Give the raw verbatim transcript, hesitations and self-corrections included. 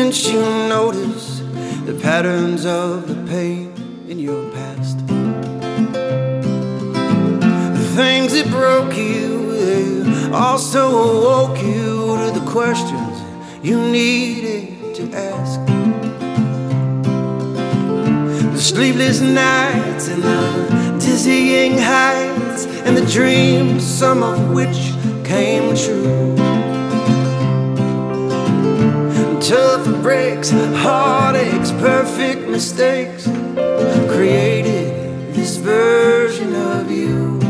Didn't you notice the patterns of the pain in your past? The things that broke you, they also awoke you to the questions you needed to ask. The sleepless nights and the dizzying heights and the dreams, some of which came true. Tough breaks, heartaches, perfect mistakes created this version of you.